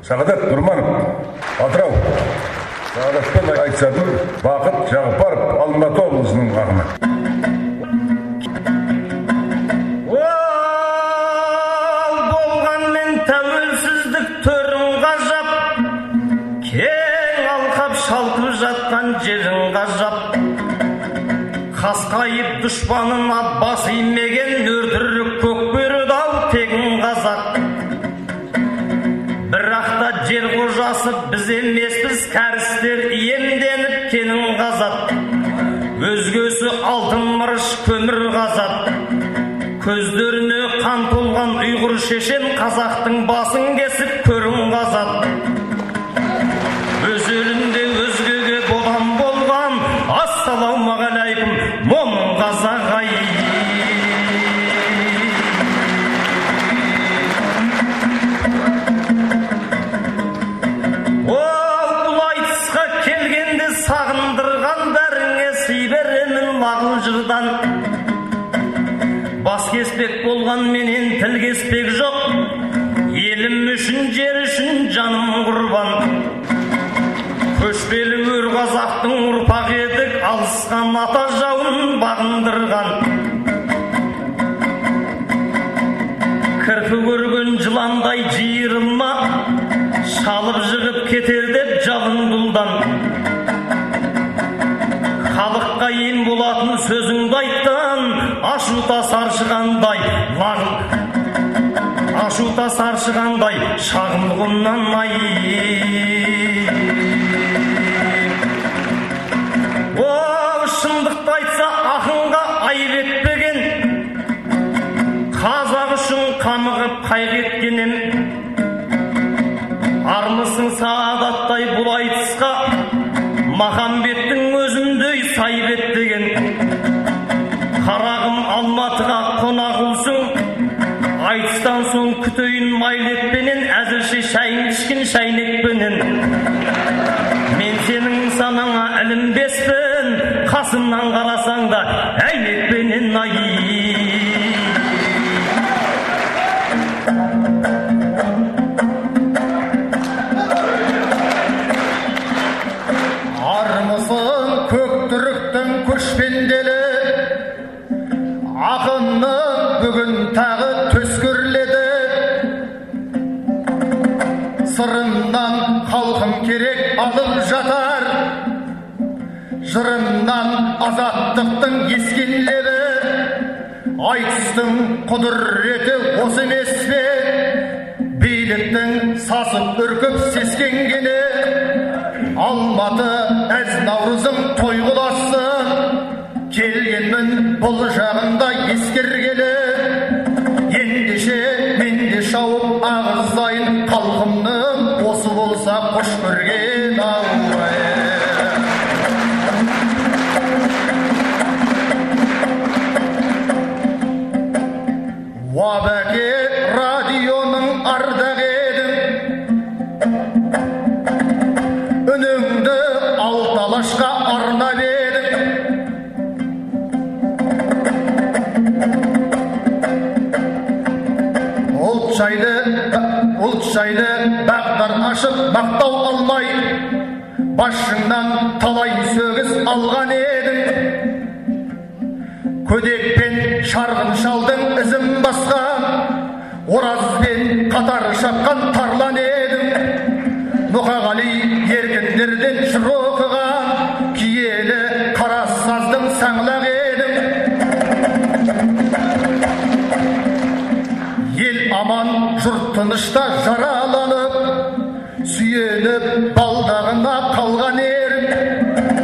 Сағадат Нұрманов, Атырау. Сағадатпен айтысатын Бақыт Жағыпаров, Алматы облысының ағымы. Ол болғанмен тәуелсіздік төрін ғажап, кең алқап шалқып жатқан жерін ғажап. Қасқайып дұшпанына бас имеген өртірік көкбөрі-ау тегін қазақ. Бірақта жер қожасы біз емеспіз, кәрістер иемденіп кенін қазат. Өзгесі алтын мырыш көмір қазат. Көздеріне қан толған ұйғыр шешен қазақтың басын кесіп көрін қазат. Өз елінде өзгеге бодан болған, ассалаумағалейкум, момын қазақ ай. Бұл айтысқа келгенде сағындырған бәріңе сый беремін мағыл жырдан. Бас кеспек болған менен тіл кеспек жоқ, елім үшін жер үшін жаным құрбан. Көшпелі өр қазақтың ұрпақ едік, алысқан ата жауын бағындырған. Кірпі көрген жыландай жиырылма, шалып жығып кетер деп жалын бұлдан. Халыққа ем болатын сөзіңді айттан, ашута саршығандай лағыл, ашута саршығандай шағылғымнан ай. О, шындықты айтса ақынға айып етпеген, қазақ үшін қамығып қайғы еткенем. Армысың сағадаттай бұл айтысқа, Махамбеттің өзіндей сайып еттеген. Қарағым Алматыға қонақ ұлсың, айтыстан соң күтейін майлетпенен, әзірше шайын ішкен шайнекпенен. Мен сенің санаңа ілінбеспін, қасымнан қарасаң да әйнекпенен ай. Армысың көктүріктің көшпенделі, ақынның бүгін тағы төскірледі. Сырымнан халқым керек алып жатар, жырымнан азаттықтың ескен лебі. Айтыстың құдіреті осы емес пе, биліктің сасып үркіп сескенгені. Алматы әз наурызым той құласын, келгенмін бұл жағында ескергелі. Ендеше менде шауып ағыздайын, халқымның осы болса қош көрген ауай. Уабәке радионың ардақ едім, үніңді алталашқа арнап едім. Ұлт жайлы бағдар ашып мақтау алмай, басшыңнан талай сөгіс алған едім. Көдекпен шарғын шалдың ізім басқан, оразбен қатар шапқан тарлан едім. Мұқағали ергендерден жыр оқыған, киелі қара саздың саңлақ едім. Ел аман, жұрт тынышта жараланып, сүйеніп балдағына қалған ерім.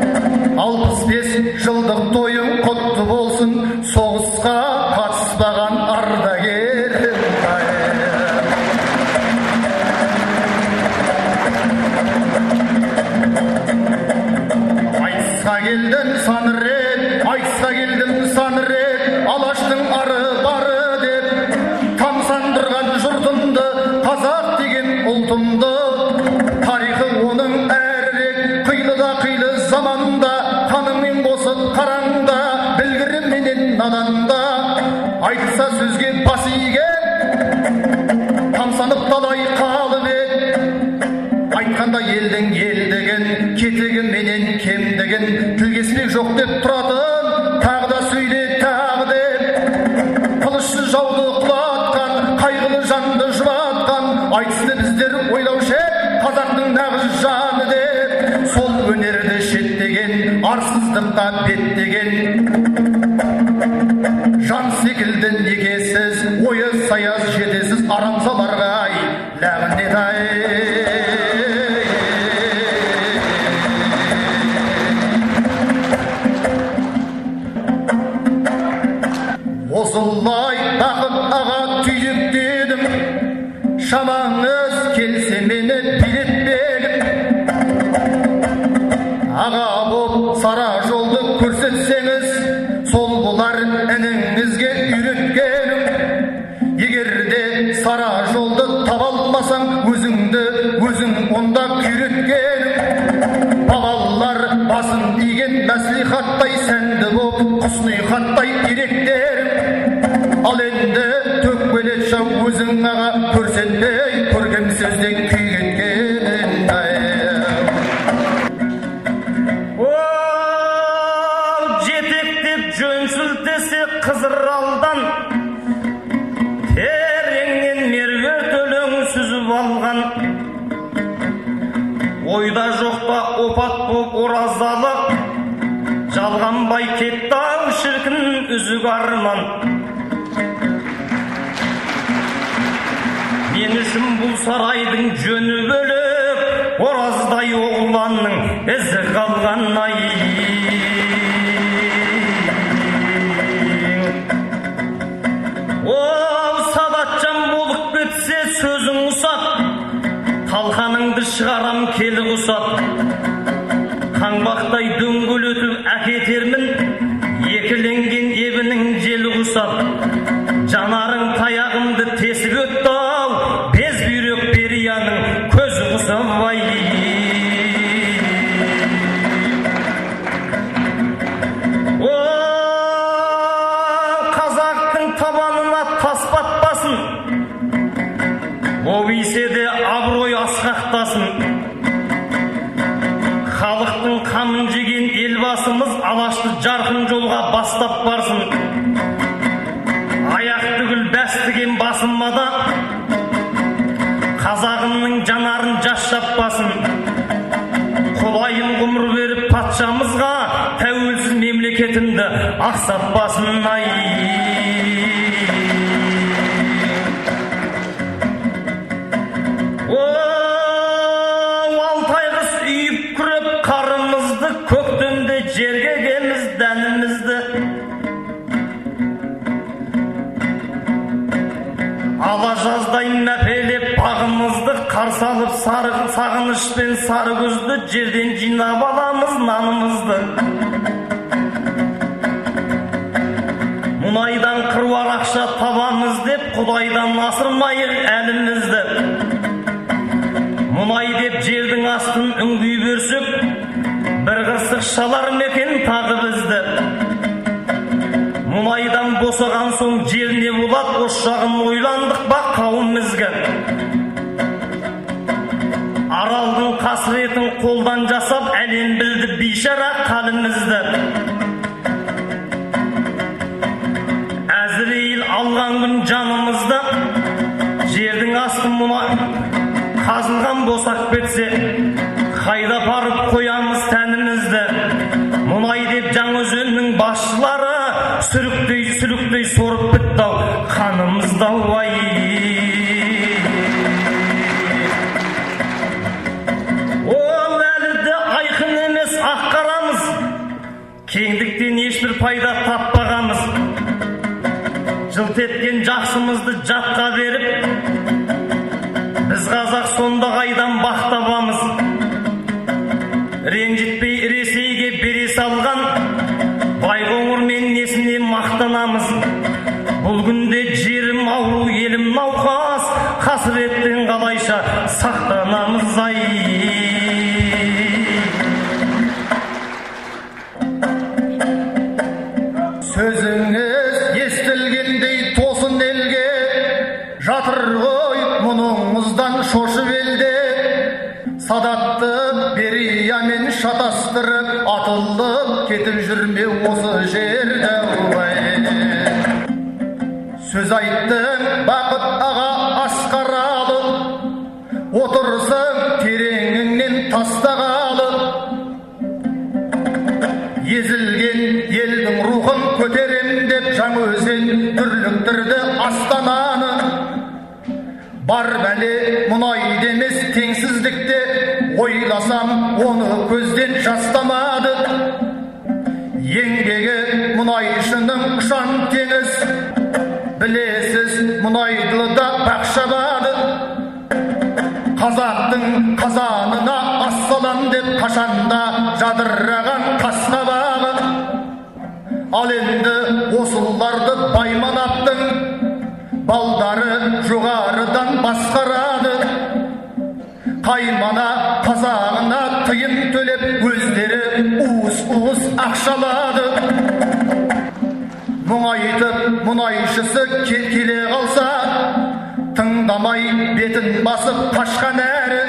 65 жылдық тойың құтты болсын, соғысқа қатыспаған ардагерім. Айтысқа келдің сан рет, айтысқа келдің сан рет, алаштың ары бары деп тамсандырған жұртымды, қазақ деген ұлтымды. Тарихы оның әрірек, қилы қилы заманда, қанымен қосып қараңда, білгіріменен наданда. Айтса сөзге бас иген, тамсанып талай қалып ед, елдің елдігін, кетігі менен кемдігін, тілгесінек жоқ деп тұратын, тағы да сөйле тағы деп. Қылышсыз жауды құлатқан, қайғылы жанды жұбатқан, айтысты біздер ойлаушы ек, қазақтың нағыз жаны деп. Сол өнерді шеттеген, арсыздыққа беттеген, жан секілді негесіз, ойы саяз жетесіз арамзаларға ай, лағынет ай. Осылай тақып аға түйіп дедім, шамаңыз келсе мені билетпегін. Аға боп сара жолды көрсетсеңіз, сол болар ініңізге үйреткенім. Егерде сара жолды таба алмасаң, өзің онда күйреткенім. Бабалар басын иген мәслихаттай сәнді боп, құсниқаттай иректерім. Ал енді төкпелет жау өзің аға көрсетпей, көрген сөзден күй кеткенін. Жөнсілтесе қызыралдан тереңнен меруерт өлең сүзіп алған. Ойда жоқта опат боп оразалы, жалғанбай кетті-ау шіркін үзік арман. Мен үшін бұл сарайдың жөні бөлек, ораздай оғланның ізі қалған ай. Сөзің ұсат, қалқаныңды шығарам келі құсат. Қаңбақтай дөңгелетіп әкетермін, екіленген ебінің желі құсат. Жанарың таяғымды тесіп өтті-ау, без бүйрек берияның көзі құсам ай. Қазақтың табанына тас батпасын, обисе де абырой асқақтасын. Халықтың қамын жеген елбасымыз алашты жарқын жолға бастап барсын. Аяқ түгіл бәстіген басылмада, қазағымның жанарын жас шаппасын. Құлайын ғұмыр беріп патшамызға, тәуелсіз мемлекетімді ақсатпасын ай. Көктемде жерге кеміз дәнімізді, ала жаздай мәпелеп бағымызды, қарсы алып сағынышпен сары күзді, жерден жинап аламыз нанымызды. Мұнайдан қыруар ақша табамыз деп, Құдайдан асырмайық әлімізді. Мұнай деп жердің астын үңгей берсек, бір қырсық шалар мекен тағы бізді. Мұнайдан босаған соң жер не болады, осы жағын ойландық ба қауым ізгі. Аралдың қасіретін қолдан жасап, әлем білді бейшара қалымызды. Әзірейіл алған күн жанымызды, жердің астын мұнай қазылған босақ бетсе, қайда барып қоямыз тәнімізді. Мұнай деп Жаңаөзеннің басшылары сүріктей сорып бітті-ау қанымызды ай. Ол әлі де айқын емес ақ қарамыз, кеңдіктен ешбір пайда таппағамыз. Жылт еткен жақсымызды жатқа беріп, біз қазақ сонда қайдан бақ табамыз. Ренжітпей Ресейге бере салған, Байқоңырмен несіне мақтанамыз. Бұл күнде жерім ауру, елім науқас, қасіреттен қалайша сақтанамыз ай. Сөзіңіз естілгендей тосын елге, жатыр ғой мұныңыздан шошып елде. Садатты Бериямен шатастырып, атылып кетіп жүрме осы жерде. Сөз айттың Бақыт аға Асқаралы, отырсың тереңіңнен тастағалы. Езілген елдің рухын көтерем деп Жаңаөзен дүрліктірді Астананы. Бар бәле мұнай демес теңсіздікте, ойласам оны көзден жастамады. Еңбегі мұнайшының ұшан теңіз, білесіз мұнайдылыда бақшабады. Қазақтың қазанына ассалам деп қашанда жадыраған қасқабағы. Ал енді осыларды Байманаттың балдары жоғарыдан басқарады. Қаймана қазағына тыйым төлеп, өздері уыс-уыс ақшалады. Мұңайтып мұнайшысы келе қалса, тыңдамай бетін басып қашқан әрі.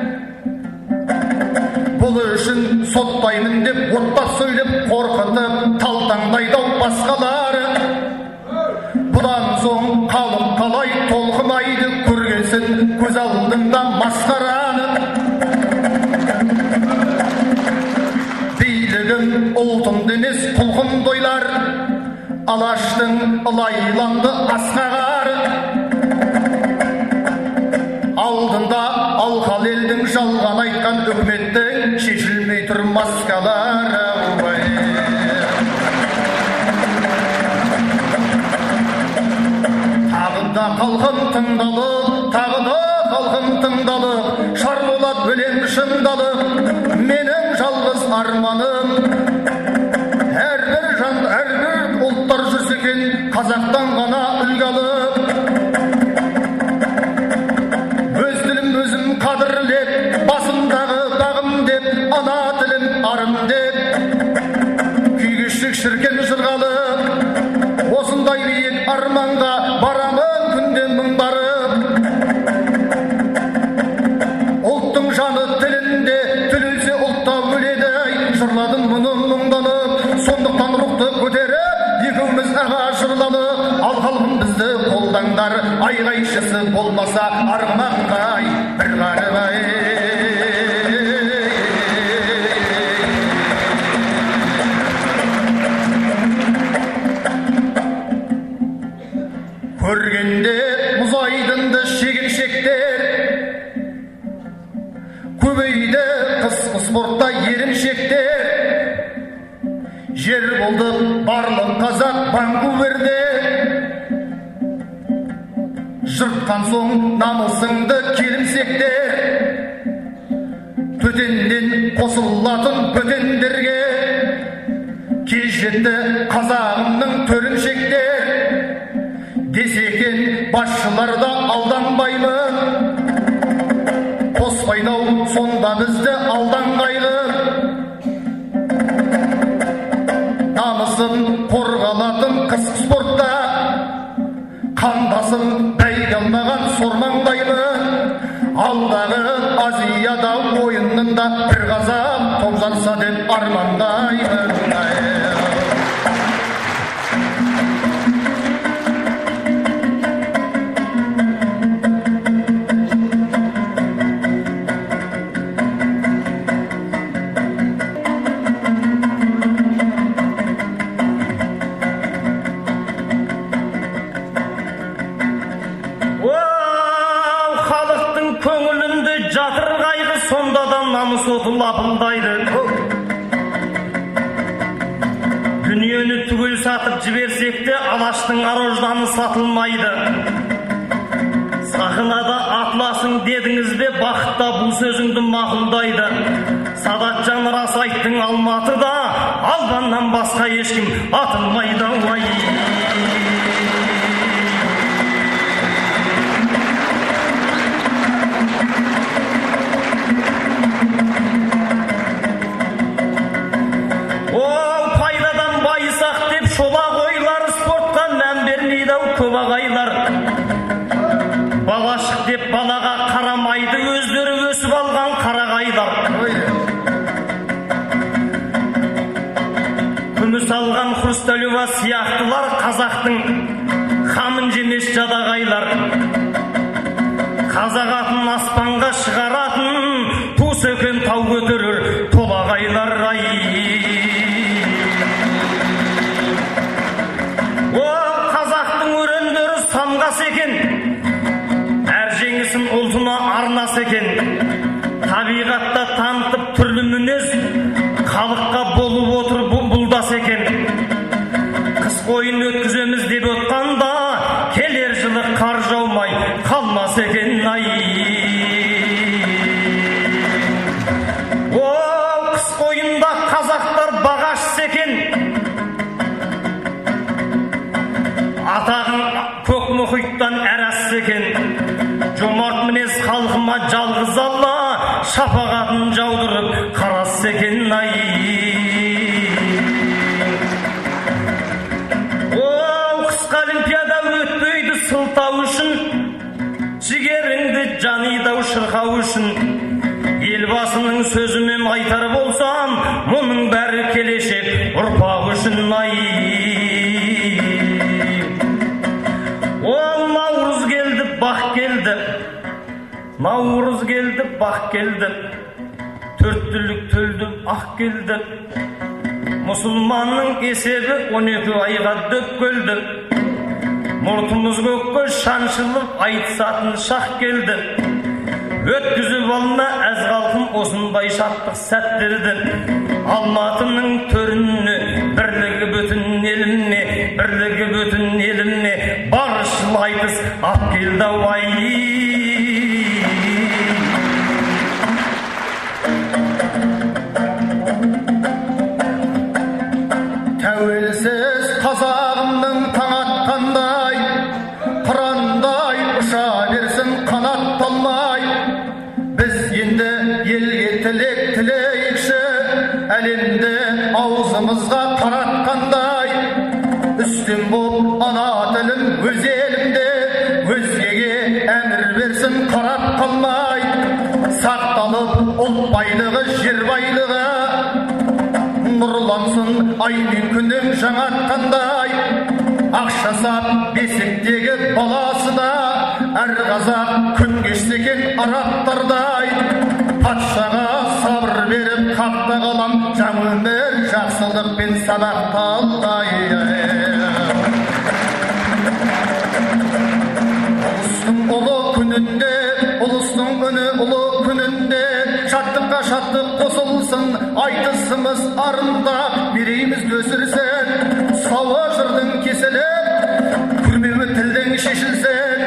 Бұл үшін соттаймын деп оттап сөйлеп, қорқытып талтаңдайдау басқалары. Бұдан соң халық қалай толқымайды, көргенсін көз алдында масқараны. Билігім ұлтымды емес құлқымды ойлар, Алаштың ылайланды асқағары. Алдында алқал елдің жалған айтқан үкіметтің шешілмей тұр маскалары. Тағында қалқын тыңдалып, тағында қалқын тыңдалып, шарболат өлең шындалып, менің жалғыз арманым. Әрбір жан, әрбір ұлттар жүрсе екен, қазақтан ғана үлгі алып. Өз тілім өзім қадірлеп, басымдағы бағым деп, ана тілім арым деп, күйгішік шіркен жырғалып, осындай биік арманға барамын күнде мың барып. Ұлттың жаны тілінде, түлілсе ұлтта өледі, жырладым мұны мұңданып, сондықтан рухты көтеріп, екеуміз аға жырланып, ал халқым бізді қолдаңдар, айғайшысы болмаса арғымақтай бір қарыбай. Көргенде мұз айдынды шегіншектер, көбейді қысқы спортта еріншектер. Жер болды барлық қазақ Ванкуверде, жыртқан соң намысыңды келімсектер. Төтеннен қосылатын бөтендерге, кез жетті қазағымның төрімшектер. Десекен басшыларда алданбаймын, қоспайдау сонда бізді алданғайлы. Намысын қорғалатын қысқы спортта, қандасын бәйге алмаған сормаңдаймын. Алдағы Азияда ойынында бір қазақ топ жарса деп армандаймын. Лапылдайды, дүниені түгел сатып жіберсек те, Алаштың арожданы сатылмайды. Сахынада атласың дедіңіз бе, бақытта бұл сөзіңді мақұлдайды. Садатжан рас айттың Алматыда, алданнан басқа ешкім атылмайды. Көп ағайлар балашық деп балаға қарамайды, өздері өсіп алған қарағайлар, күміс алған Хрусталева сияқтылар қазақтың қамын жемес жадағайлар. Қазақ атын аспанға шығаратын туыс екен тау көтерер толағайлар. Қазақтың өрендері самғас екен, әр жеңісін ұлтына арнас екен. Табиғатта танытып түрлі мінез, халыққа болып отыр бұлдас екен. Қыс ойын өткіземіз деп отқанда, келер жылы қар жаумай қалмас екен. Қыс ойында қазақтар бағаш екен, атағын көк мұхиттан әрас екен. Жомарт мінез халқыма жалғыз Алла, шапағатын жаудырып қарас екен. Қысқы олимпиада өтпейді сылтау үшін, жігеріңді жанидау шырқау үшін. Елбасының сөзімен айтар болсам, мұның бәрі келешек ұрпақ үшін. Наурыз келді, бақ келді, наурыз келді, бақ келді, төрттілік төлді, ақ келді. Мұсылманның есебі 12 айға дөп көлді. Мұртымыз көкке шаншылып айтысатын шақ келді. Өткізіп алма әз қалқым осындай шаттық сәттерді. Алматының төріне, бірлігі бүтін еліне, бірлігі бүтін еліне, барышыл айтыс ап келді. Тәуелсіз қазағымның таң атқандай, қырандай ұша берсін қанат талмай. Біз енді елге тілек тілейікші, әлемді аузымызға таратқандай. Үстем боп ана тілім өз елімде, өзгеге әмір берсін қарап қалмай. Сақталып ұлт байлығы, жер байлығы, нұрлансын ай мен күнім жаңартқандай. Ақша сап бесіктегі баласы да, әр қазақ күн кешсекен араттардай. Патшаға сабыр беріп қақта қалам, жаңа өмір жақсылық пен сабақталдай. Ұлыстың ұлы күнінде, ұлыстың үні ұлы күнінде, шаттыққа шаттық қосылсын, айтысымыз арындап, мерейіміз өсірсін. Сауы жырдың кеселіп, күрмеуі тілдің шешілсін.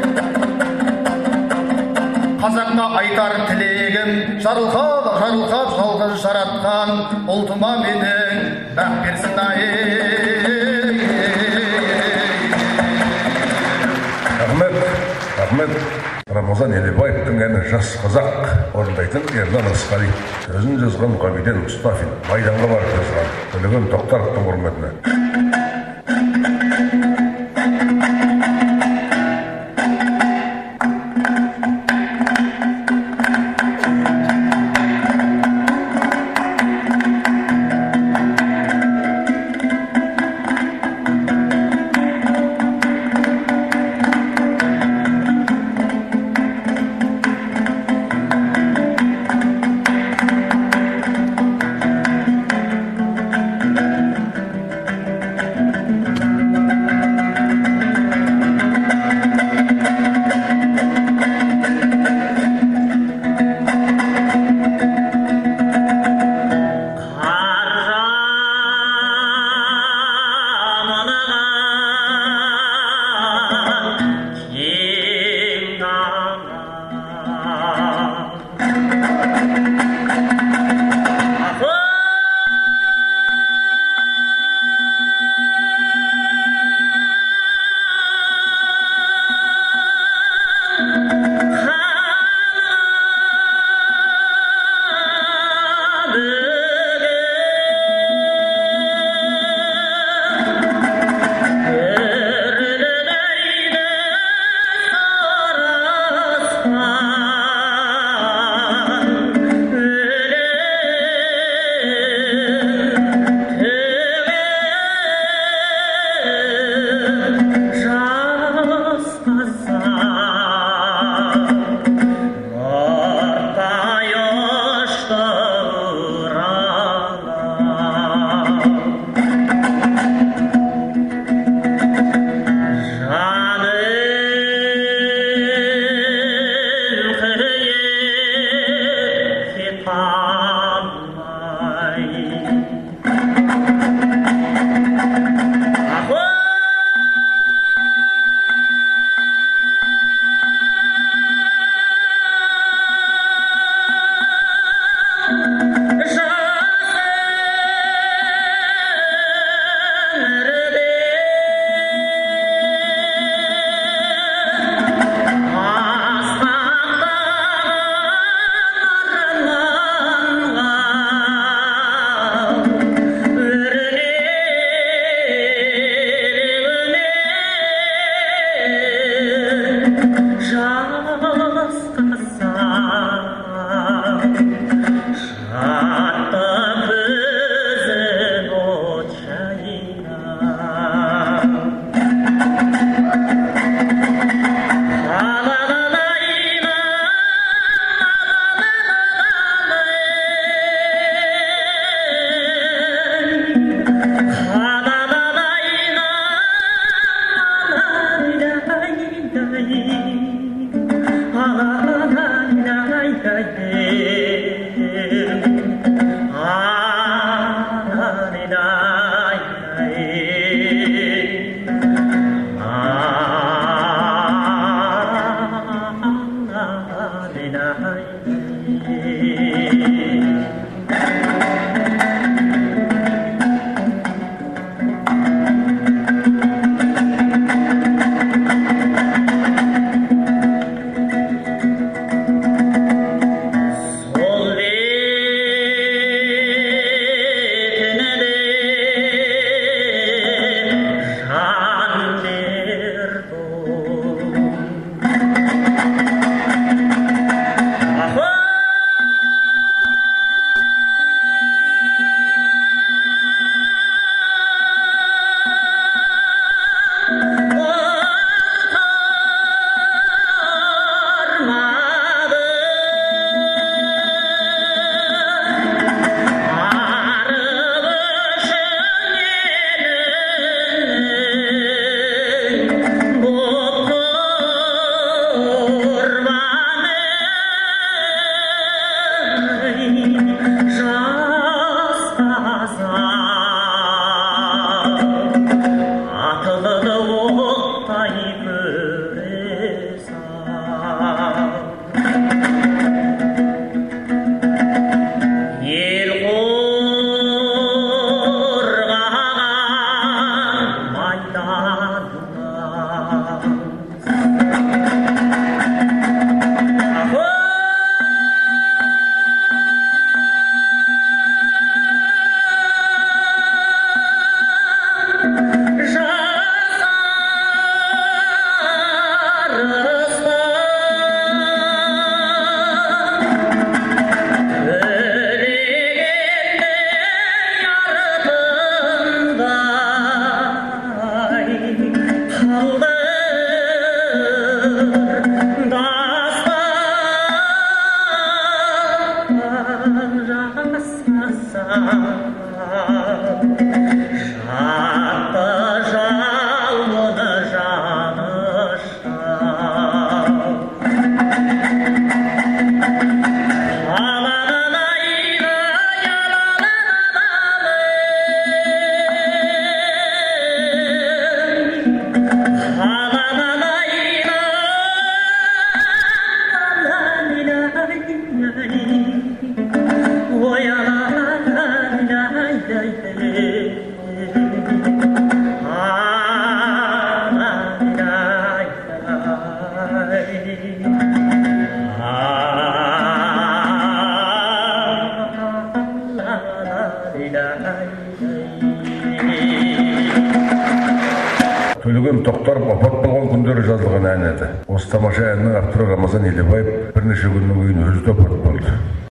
Қазаққа айтар тілегім, жарылқап, жарылқап жалғыз жаратқан ұлтыма менің бақ берсін. Рахмет. Рамазан Елебаевтың әні «Жас қазақ» орындайтын Ерлан Рысқали. Сөзін жазған Ғабиден Мұстафин, Майданға барып жазған Төлеген Тоқтаровтың құрметіне. Төлеген Тоқтаров апат болған күндері жазылған ән еді. Осы тамаша әннің авторы Рамазан Елебаев бірнеше күннен кейін өзі де апат болды.